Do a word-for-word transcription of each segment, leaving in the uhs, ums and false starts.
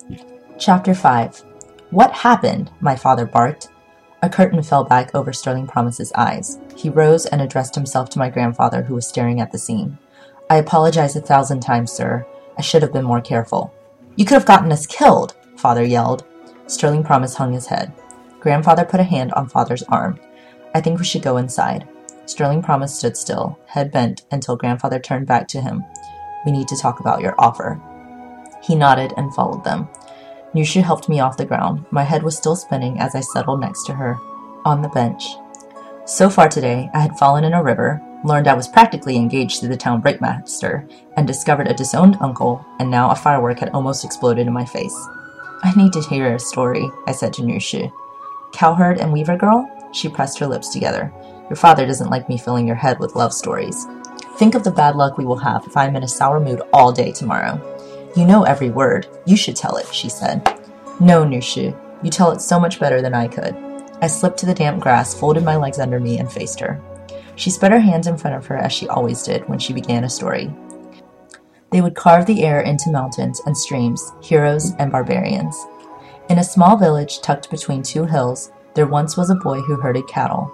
Chapter five. What happened? My father barked. A curtain fell back over Sterling Promise's eyes. He rose and addressed himself to my grandfather, who was staring at the scene. I apologize a thousand times, sir. I should have been more careful. You could have gotten us killed, Father yelled. Sterling Promise hung his head. Grandfather put a hand on Father's arm. I think we should go inside. Sterling Promise stood still, head bent, until Grandfather turned back to him. We need to talk about your offer. He nodded and followed them. Nushu helped me off the ground. My head was still spinning as I settled next to her, on the bench. So far today, I had fallen in a river, learned I was practically engaged to the town breakmaster, and discovered a disowned uncle, and now a firework had almost exploded in my face. I need to hear a story, I said to Nushu. Cowherd and Weaver Girl? She pressed her lips together. Your father doesn't like me filling your head with love stories. Think of the bad luck we will have if I am in a sour mood all day tomorrow. You know every word. You should tell it, she said. No, Nushu. You tell it so much better than I could. I slipped to the damp grass, folded my legs under me, and faced her. She spread her hands in front of her as she always did when she began a story. They would carve the air into mountains and streams, heroes and barbarians. In a small village tucked between two hills, there once was a boy who herded cattle.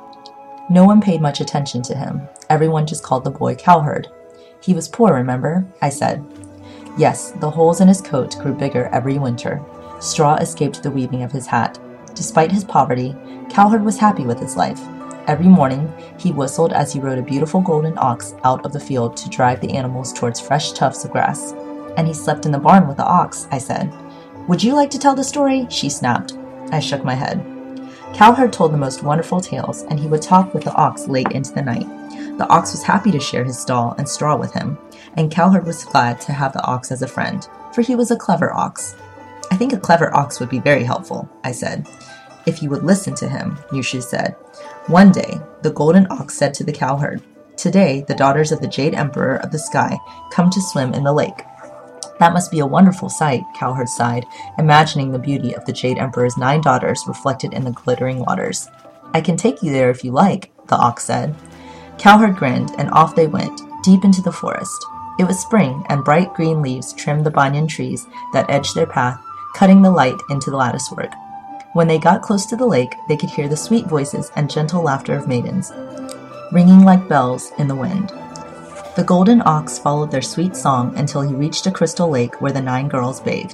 No one paid much attention to him. Everyone just called the boy Cowherd. He was poor, remember? I said. Yes, the holes in his coat grew bigger every winter. Straw escaped the weaving of his hat. Despite his poverty, Cowherd was happy with his life. Every morning, he whistled as he rode a beautiful golden ox out of the field to drive the animals towards fresh tufts of grass. And he slept in the barn with the ox, I said. Would you like to tell the story? She snapped. I shook my head. Cowherd told the most wonderful tales, and he would talk with the ox late into the night. The ox was happy to share his stall and straw with him, and Cowherd was glad to have the ox as a friend, for he was a clever ox. I think a clever ox would be very helpful, I said. If you would listen to him, Nushu said. One day, the golden ox said to the cowherd, Today, the daughters of the Jade Emperor of the Sky come to swim in the lake. That must be a wonderful sight, Cowherd sighed, imagining the beauty of the Jade Emperor's nine daughters reflected in the glittering waters. I can take you there if you like, the ox said. Cowherd grinned, and off they went, deep into the forest. It was spring, and bright green leaves trimmed the banyan trees that edged their path, cutting the light into the latticework. When they got close to the lake, they could hear the sweet voices and gentle laughter of maidens, ringing like bells in the wind. The golden ox followed their sweet song until he reached a crystal lake where the nine girls bathed.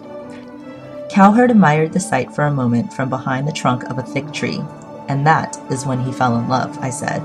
Cowherd admired the sight for a moment from behind the trunk of a thick tree, and that is when he fell in love, I said.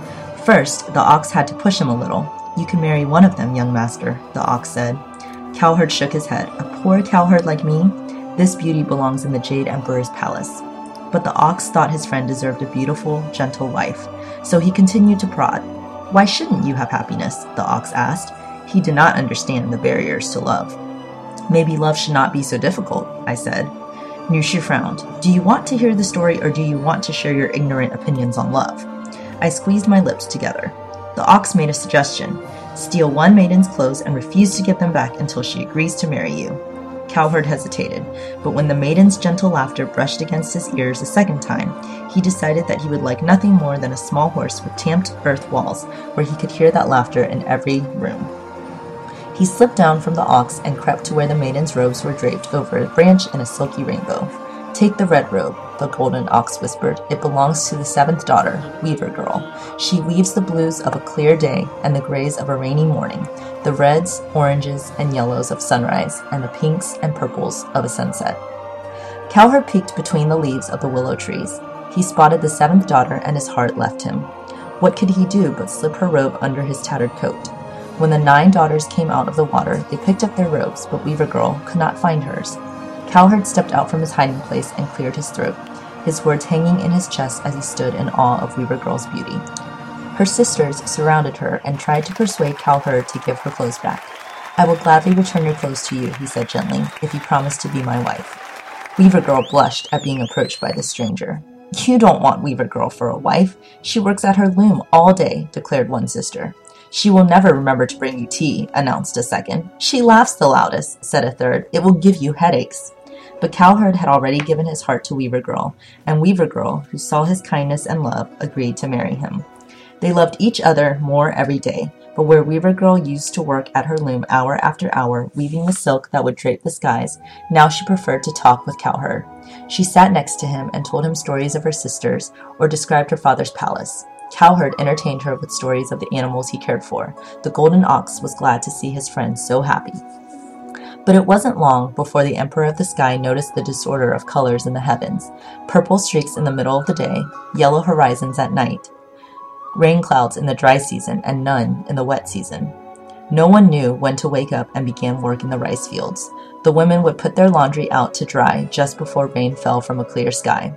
First, the ox had to push him a little. You can marry one of them, young master, the ox said. Cowherd shook his head. A poor cowherd like me? This beauty belongs in the Jade Emperor's palace. But the ox thought his friend deserved a beautiful, gentle wife, so he continued to prod. Why shouldn't you have happiness? The ox asked. He did not understand the barriers to love. Maybe love should not be so difficult, I said. Nushu frowned. Do you want to hear the story, or do you want to share your ignorant opinions on love? I squeezed my lips together. The ox made a suggestion. Steal one maiden's clothes and refuse to get them back until she agrees to marry you. Cowherd hesitated, but when the maiden's gentle laughter brushed against his ears a second time, he decided that he would like nothing more than a small horse with tamped earth walls, where he could hear that laughter in every room. He slipped down from the ox and crept to where the maiden's robes were draped over a branch in a silky rainbow. Take the red robe, the golden ox whispered. It belongs to the seventh daughter, Weaver Girl. She weaves the blues of a clear day and the grays of a rainy morning, the reds, oranges, and yellows of sunrise, and the pinks and purples of a sunset. Cowherd peeked between the leaves of the willow trees. He spotted the seventh daughter, and his heart left him. What could he do but slip her robe under his tattered coat? When the nine daughters came out of the water, they picked up their robes, but Weaver Girl could not find hers. Cowherd stepped out from his hiding place and cleared his throat, his words hanging in his chest as he stood in awe of Weaver Girl's beauty. Her sisters surrounded her and tried to persuade Cowherd to give her clothes back. I will gladly return your clothes to you, he said gently, if you promise to be my wife. Weaver Girl blushed at being approached by the stranger. You don't want Weaver Girl for a wife. She works at her loom all day, declared one sister. She will never remember to bring you tea, announced a second. She laughs the loudest, said a third. It will give you headaches. But Cowherd had already given his heart to Weaver Girl, and Weaver Girl, who saw his kindness and love, agreed to marry him. They loved each other more every day, but where Weaver Girl used to work at her loom hour after hour, weaving the silk that would drape the skies, now she preferred to talk with Cowherd. She sat next to him and told him stories of her sisters, or described her father's palace. Cowherd entertained her with stories of the animals he cared for. The golden ox was glad to see his friend so happy. But it wasn't long before the Emperor of the Sky noticed the disorder of colors in the heavens. Purple streaks in the middle of the day, yellow horizons at night, rain clouds in the dry season, and none in the wet season. No one knew when to wake up and begin work in the rice fields. The women would put their laundry out to dry just before rain fell from a clear sky.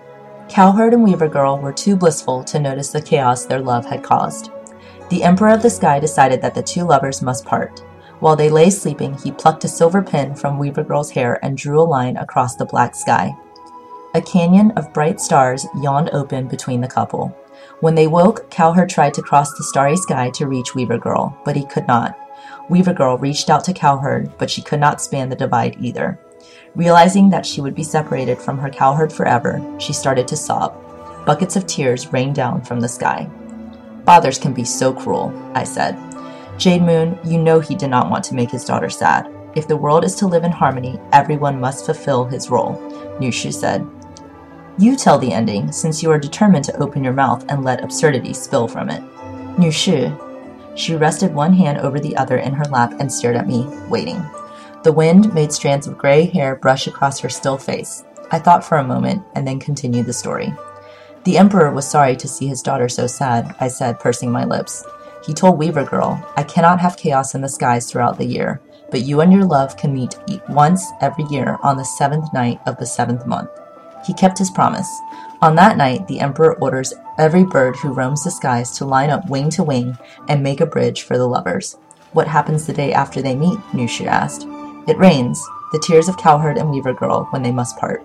Cowherd and Weaver Girl were too blissful to notice the chaos their love had caused. The Emperor of the Sky decided that the two lovers must part. While they lay sleeping, he plucked a silver pin from Weaver Girl's hair and drew a line across the black sky. A canyon of bright stars yawned open between the couple. When they woke, Cowherd tried to cross the starry sky to reach Weaver Girl, but he could not. Weaver Girl reached out to Cowherd, but she could not span the divide either. Realizing that she would be separated from her Cowherd forever, she started to sob. Buckets of tears rained down from the sky. "Fathers can be so cruel," I said. "Jade Moon, you know he did not want to make his daughter sad. If the world is to live in harmony, everyone must fulfill his role," Nushu said. "You tell the ending, since you are determined to open your mouth and let absurdity spill from it." "Nushu." She rested one hand over the other in her lap and stared at me, waiting. The wind made strands of gray hair brush across her still face. I thought for a moment, and then continued the story. "The Emperor was sorry to see his daughter so sad," I said, pursing my lips. "He told Weaver Girl, I cannot have chaos in the skies throughout the year, but you and your love can meet once every year on the seventh night of the seventh month." He kept his promise. On that night, the Emperor orders every bird who roams the skies to line up wing to wing and make a bridge for the lovers. "What happens the day after they meet?" Nushu asked. "It rains, the tears of Cowherd and Weaver Girl when they must part."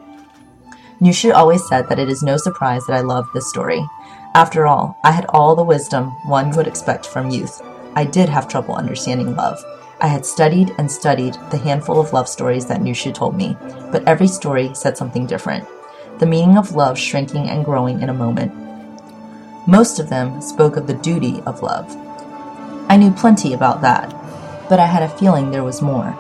Nushu always said that it is no surprise that I loved this story. After all, I had all the wisdom one would expect from youth. I did have trouble understanding love. I had studied and studied the handful of love stories that Nushu told me, but every story said something different. The meaning of love shrinking and growing in a moment. Most of them spoke of the duty of love. I knew plenty about that, but I had a feeling there was more.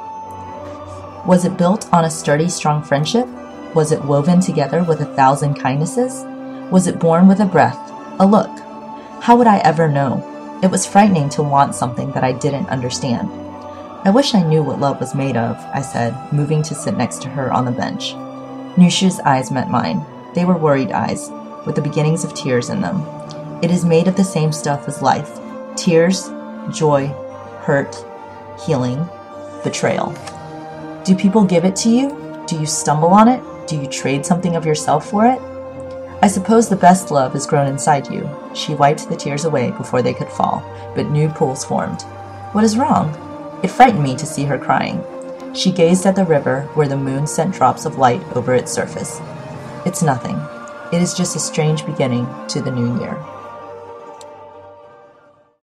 Was it built on a sturdy, strong friendship? Was it woven together with a thousand kindnesses? Was it born with a breath, a look? How would I ever know? It was frightening to want something that I didn't understand. "I wish I knew what love was made of," I said, moving to sit next to her on the bench. Nushu's eyes met mine. They were worried eyes, with the beginnings of tears in them. "It is made of the same stuff as life. Tears, joy, hurt, healing, betrayal. Do people give it to you? Do you stumble on it? Do you trade something of yourself for it? I suppose the best love is grown inside you." She wiped the tears away before they could fall, but new pools formed. "What is wrong?" It frightened me to see her crying. She gazed at the river where the moon sent drops of light over its surface. "It's nothing. It is just a strange beginning to the new year."